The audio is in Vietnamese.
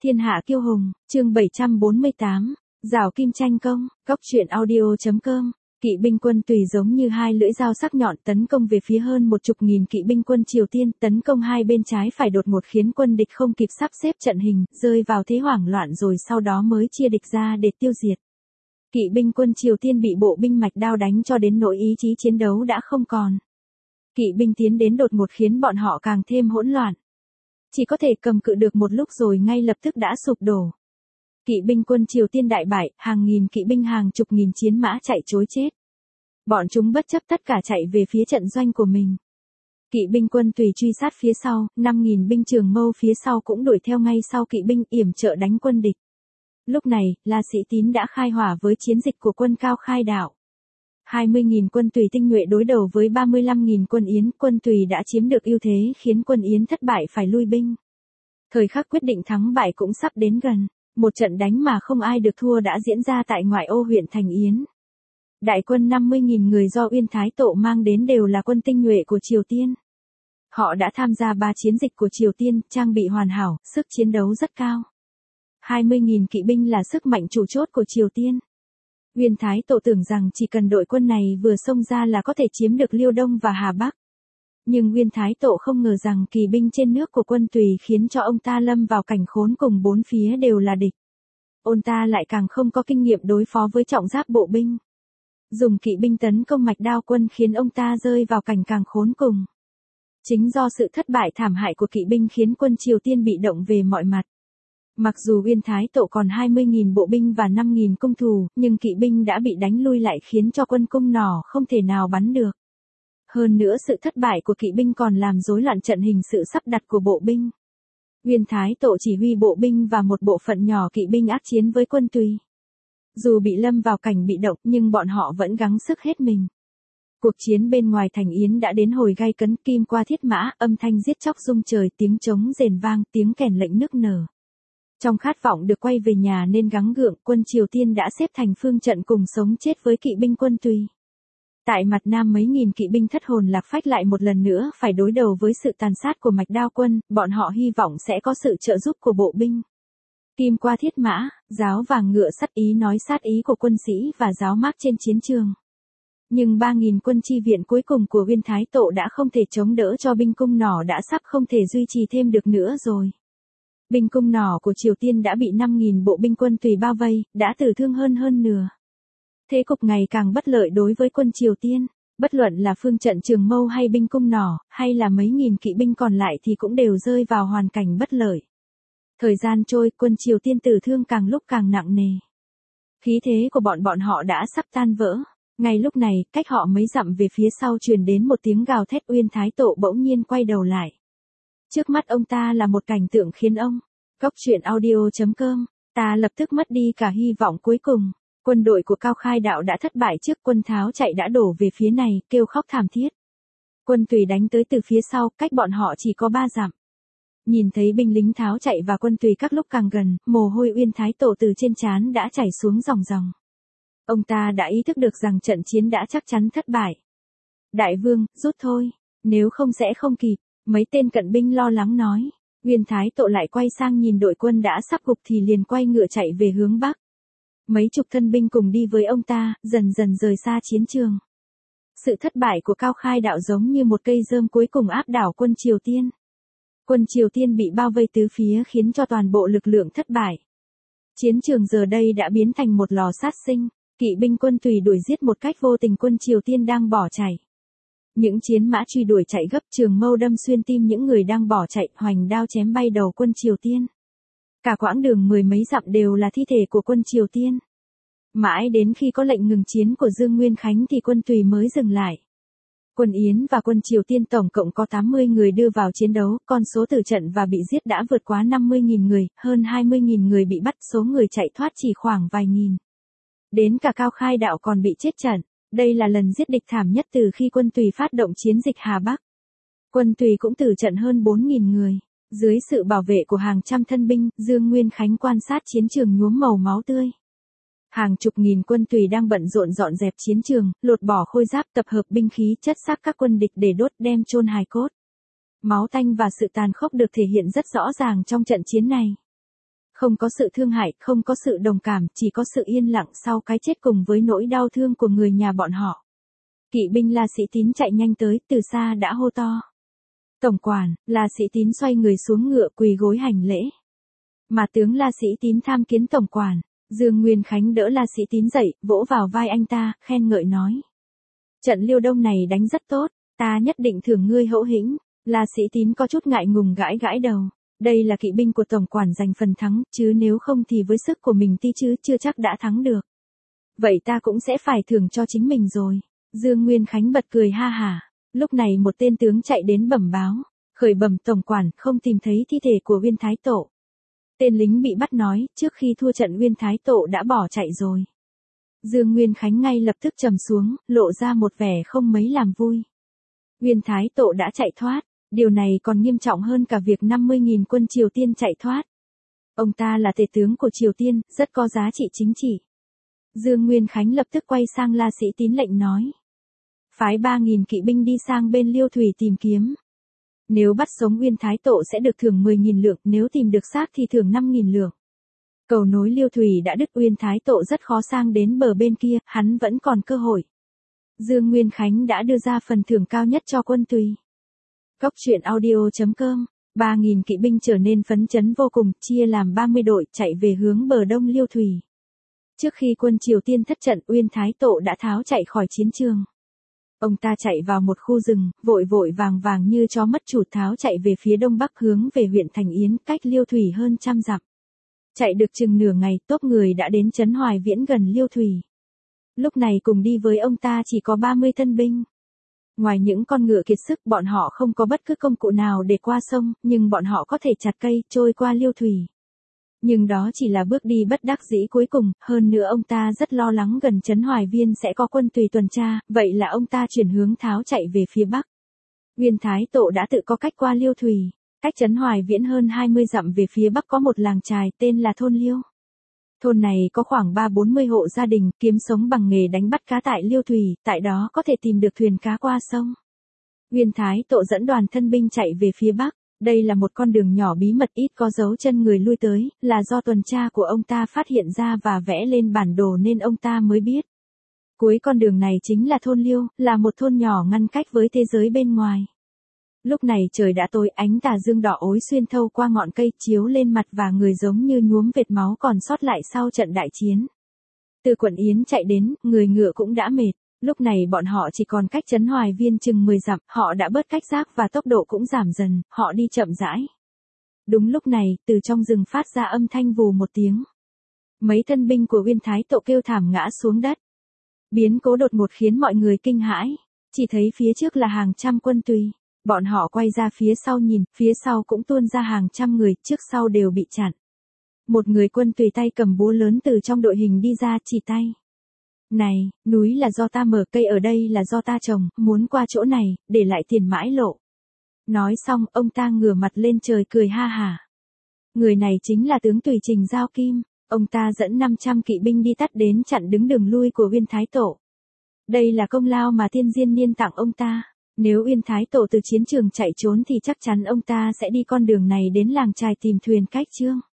Thiên hạ kiêu hùng, chương 748, Rào kim tranh công, góc truyện audio.com. Kỵ binh quân Tùy giống như hai lưỡi dao sắc nhọn tấn công về phía hơn 10.000 kỵ binh quân Triều Tiên, tấn công hai bên trái phải đột ngột khiến quân địch không kịp sắp xếp trận hình, rơi vào thế hoảng loạn rồi sau đó mới chia địch ra để tiêu diệt. Kỵ binh quân Triều Tiên bị bộ binh mạch đao đánh cho đến nỗi ý chí chiến đấu đã không còn. Kỵ binh tiến đến đột ngột khiến bọn họ càng thêm hỗn loạn. Chỉ có thể cầm cự được một lúc rồi ngay lập tức đã sụp đổ. Kỵ binh quân Triều Tiên đại bại, hàng nghìn kỵ binh hàng chục nghìn chiến mã chạy trối chết. Bọn chúng bất chấp tất cả chạy về phía trận doanh của mình. Kỵ binh quân Tùy truy sát phía sau, 5.000 binh Trường Mâu phía sau cũng đuổi theo ngay sau kỵ binh yểm trợ đánh quân địch. Lúc này, La Sĩ Tín đã khai hỏa với chiến dịch của quân Cao Khai Đạo. 20.000 quân Tùy tinh nhuệ đối đầu với 35.000 quân Yến, quân Tùy đã chiếm được ưu thế khiến quân Yến thất bại phải lui binh. Thời khắc quyết định thắng bại cũng sắp đến gần, một trận đánh mà không ai được thua đã diễn ra tại ngoại ô huyện Thành Yến. Đại quân 50.000 người do Uyên Thái Tổ mang đến đều là quân tinh nhuệ của Triều Tiên. Họ đã tham gia 3 chiến dịch của Triều Tiên, trang bị hoàn hảo, sức chiến đấu rất cao. 20.000 kỵ binh là sức mạnh chủ chốt của Triều Tiên. Uyên Thái Tổ tưởng rằng chỉ cần đội quân này vừa xông ra là có thể chiếm được Liêu Đông và Hà Bắc. Nhưng Uyên Thái Tổ không ngờ rằng kỳ binh trên nước của quân Tùy khiến cho ông ta lâm vào cảnh khốn cùng bốn phía đều là địch. Ông ta lại càng không có kinh nghiệm đối phó với trọng giáp bộ binh. Dùng kỵ binh tấn công mạch đao quân khiến ông ta rơi vào cảnh càng khốn cùng. Chính do sự thất bại thảm hại của kỵ binh khiến quân Triều Tiên bị động về mọi mặt. Mặc dù Uyên Thái Tổ còn 20.000 bộ binh và 5.000 cung thủ, nhưng kỵ binh đã bị đánh lui lại khiến cho quân cung nỏ không thể nào bắn được. Hơn nữa sự thất bại của kỵ binh còn làm rối loạn trận hình sự sắp đặt của bộ binh. Uyên Thái Tổ chỉ huy bộ binh và một bộ phận nhỏ kỵ binh ác chiến với quân Tùy. Dù bị lâm vào cảnh bị động nhưng bọn họ vẫn gắng sức hết mình. Cuộc chiến bên ngoài Thành Yến đã đến hồi gay cấn, kim qua thiết mã, âm thanh giết chóc rung trời, tiếng trống rền vang, tiếng kèn lệnh nức nở. Trong khát vọng được quay về nhà nên gắng gượng, quân Triều Tiên đã xếp thành phương trận cùng sống chết với kỵ binh quân Tùy. Tại mặt Nam mấy nghìn kỵ binh thất hồn lạc phách lại một lần nữa phải đối đầu với sự tàn sát của mạch đao quân, bọn họ hy vọng sẽ có sự trợ giúp của bộ binh. Kim qua thiết mã, giáo vàng ngựa sắt ý nói sát ý của quân sĩ và giáo mác trên chiến trường. Nhưng 3.000 quân chi viện cuối cùng của Uyên Thái Tổ đã không thể chống đỡ cho binh cung nỏ đã sắp không thể duy trì thêm được nữa rồi. Binh cung nỏ của Triều Tiên đã bị 5.000 bộ binh quân Tùy bao vây, đã tử thương hơn nửa. Thế cục ngày càng bất lợi đối với quân Triều Tiên, bất luận là phương trận Trường Mâu hay binh cung nỏ, hay là mấy nghìn kỵ binh còn lại thì cũng đều rơi vào hoàn cảnh bất lợi. Thời gian trôi, quân Triều Tiên tử thương càng lúc càng nặng nề. Khí thế của bọn họ đã sắp tan vỡ. Ngay lúc này, cách họ mấy dặm về phía sau truyền đến một tiếng gào thét. Uyên Thái Tổ bỗng nhiên quay đầu lại. Trước mắt ông ta là một cảnh tượng khiến ông, góc truyện audio.com, ta lập tức mất đi cả hy vọng cuối cùng. Quân đội của Cao Khai Đạo đã thất bại trước, quân tháo chạy đã đổ về phía này, kêu khóc thảm thiết. Quân Tùy đánh tới từ phía sau, cách bọn họ chỉ có 3 dặm. Nhìn thấy binh lính tháo chạy và quân Tùy các lúc càng gần, mồ hôi Uyên Thái Tổ từ trên trán đã chảy xuống ròng ròng. Ông ta đã ý thức được rằng trận chiến đã chắc chắn thất bại. Đại vương, rút thôi, nếu không sẽ không kịp, mấy tên cận binh lo lắng nói. Uyên Thái Tổ lại quay sang nhìn đội quân đã sắp gục thì liền quay ngựa chạy về hướng bắc. Mấy chục thân binh cùng đi với ông ta, dần dần rời xa chiến trường. Sự thất bại của Cao Khai Đạo giống như một cây rơm cuối cùng áp đảo quân Triều Tiên. Quân Triều Tiên bị bao vây tứ phía khiến cho toàn bộ lực lượng thất bại. Chiến trường giờ đây đã biến thành một lò sát sinh, kỵ binh quân Tùy đuổi giết một cách vô tình quân Triều Tiên đang bỏ chạy. Những chiến mã truy đuổi chạy gấp, trường mâu đâm xuyên tim những người đang bỏ chạy, hoành đao chém bay đầu quân Triều Tiên. Cả quãng đường mười mấy dặm đều là thi thể của quân Triều Tiên. Mãi đến khi có lệnh ngừng chiến của Dương Nguyên Khánh thì quân Tùy mới dừng lại. Quân Yến và quân Triều Tiên tổng cộng có 80 người đưa vào chiến đấu, con số tử trận và bị giết đã vượt quá 50.000 người, hơn 20.000 người bị bắt, số người chạy thoát chỉ khoảng vài nghìn. Đến cả Cao Khai Đạo còn bị chết trận. Đây là lần giết địch thảm nhất từ khi quân Tùy phát động chiến dịch Hà Bắc. Quân Tùy cũng tử trận hơn 4.000 người. Dưới sự bảo vệ của hàng trăm thân binh, Dương Nguyên Khánh quan sát chiến trường nhuốm màu máu tươi. Hàng chục nghìn quân Tùy đang bận rộn dọn dẹp chiến trường, lột bỏ khôi giáp, tập hợp binh khí, chất xác các quân địch để đốt đem chôn hài cốt. Máu tanh và sự tàn khốc được thể hiện rất rõ ràng trong trận chiến này. Không có sự thương hại, không có sự đồng cảm, chỉ có sự yên lặng sau cái chết cùng với nỗi đau thương của người nhà bọn họ. Kỵ binh La Sĩ Tín chạy nhanh tới, từ xa đã hô to. Tổng quản, La Sĩ Tín xoay người xuống ngựa quỳ gối hành lễ. Mà tướng La Sĩ Tín tham kiến tổng quản. Dương Nguyên Khánh đỡ La Sĩ Tín dậy, vỗ vào vai anh ta, khen ngợi nói. Trận Liêu Đông này đánh rất tốt, ta nhất định thưởng ngươi hậu hĩnh. La Sĩ Tín có chút ngại ngùng gãi gãi đầu. Đây là kỵ binh của tổng quản giành phần thắng, chứ nếu không thì với sức của mình chứ chưa chắc đã thắng được. Vậy ta cũng sẽ phải thưởng cho chính mình rồi. Dương Nguyên Khánh bật cười ha hả. Lúc này một tên tướng chạy đến bẩm báo. Khởi bẩm tổng quản, không tìm thấy thi thể của Uyên Thái Tổ. Tên lính bị bắt nói, trước khi thua trận Uyên Thái Tổ đã bỏ chạy rồi. Dương Nguyên Khánh ngay lập tức trầm xuống, lộ ra một vẻ không mấy làm vui. Uyên Thái Tổ đã chạy thoát, điều này còn nghiêm trọng hơn cả việc 50.000 quân Triều Tiên chạy thoát. Ông ta là tể tướng của Triều Tiên, rất có giá trị chính trị. Dương Nguyên Khánh lập tức quay sang La Sĩ Tín lệnh nói. Phái 3.000 kỵ binh đi sang bên Liêu Thủy tìm kiếm. Nếu bắt sống Uyên Thái Tổ sẽ được thưởng 10.000 lượng, nếu tìm được xác thì thưởng 5.000 lượng. Cầu nối Liêu Thủy đã đứt, Uyên Thái Tổ rất khó sang đến bờ bên kia, hắn vẫn còn cơ hội. Dương Nguyên Khánh đã đưa ra phần thưởng cao nhất cho quân Tùy. Góc truyện audio.com, 3.000 kỵ binh trở nên phấn chấn vô cùng, chia làm 30 đội chạy về hướng bờ đông Liêu Thủy. Trước khi quân Triều Tiên thất trận, Uyên Thái Tổ đã tháo chạy khỏi chiến trường. Ông ta chạy vào một khu rừng, vội vội vàng vàng như chó mất chủ tháo chạy về phía đông bắc hướng về huyện Thành Yến, cách Liêu Thủy hơn 100 dặm. Chạy được chừng nửa ngày, tốp người đã đến trấn Hoài Viễn gần Liêu Thủy. Lúc này cùng đi với ông ta chỉ có 30 thân binh. Ngoài những con ngựa kiệt sức, bọn họ không có bất cứ công cụ nào để qua sông, nhưng bọn họ có thể chặt cây, trôi qua Liêu Thủy. Nhưng đó chỉ là bước đi bất đắc dĩ cuối cùng, hơn nữa ông ta rất lo lắng gần trấn Hoài Viên sẽ có quân Tùy tuần tra, vậy là ông ta chuyển hướng tháo chạy về phía bắc. Uyên Thái Tổ đã tự có cách qua Liêu Thủy, cách trấn Hoài Viễn hơn 20 dặm về phía bắc có một làng chài tên là thôn Liêu. Thôn này có khoảng 3-40 hộ gia đình kiếm sống bằng nghề đánh bắt cá tại Liêu Thủy, tại đó có thể tìm được thuyền cá qua sông. Uyên Thái Tổ dẫn đoàn thân binh chạy về phía bắc. Đây là một con đường nhỏ bí mật ít có dấu chân người lui tới, là do tuần tra của ông ta phát hiện ra và vẽ lên bản đồ nên ông ta mới biết. Cuối con đường này chính là thôn Liêu, là một thôn nhỏ ngăn cách với thế giới bên ngoài. Lúc này trời đã tối, ánh tà dương đỏ ối xuyên thâu qua ngọn cây chiếu lên mặt và người giống như nhuốm vệt máu còn sót lại sau trận đại chiến. Từ quận Yến chạy đến, người ngựa cũng đã mệt. Lúc này bọn họ chỉ còn cách trấn Hoài Viên chừng 10 dặm, họ đã bớt cách giác và tốc độ cũng giảm dần, họ đi chậm rãi. Đúng lúc này, từ trong rừng phát ra âm thanh vù một tiếng. Mấy thân binh của Uyên Thái Tổ kêu thảm ngã xuống đất. Biến cố đột ngột khiến mọi người kinh hãi, chỉ thấy phía trước là hàng trăm quân Tùy. Bọn họ quay ra phía sau nhìn, phía sau cũng tuôn ra hàng trăm người, trước sau đều bị chặn. Một người quân Tùy tay cầm búa lớn từ trong đội hình đi ra chỉ tay. Này, núi là do ta mở, cây ở đây là do ta trồng, muốn qua chỗ này, để lại tiền mãi lộ. Nói xong, ông ta ngửa mặt lên trời cười ha hả. Người này chính là tướng Tùy Trình Giao Kim, ông ta dẫn 500 kỵ binh đi tắt đến chặn đứng đường lui của Uyên Thái Tổ. Đây là công lao mà Thiên Diên Niên tặng ông ta. Nếu Uyên Thái Tổ từ chiến trường chạy trốn thì chắc chắn ông ta sẽ đi con đường này đến làng chài tìm thuyền cách trương.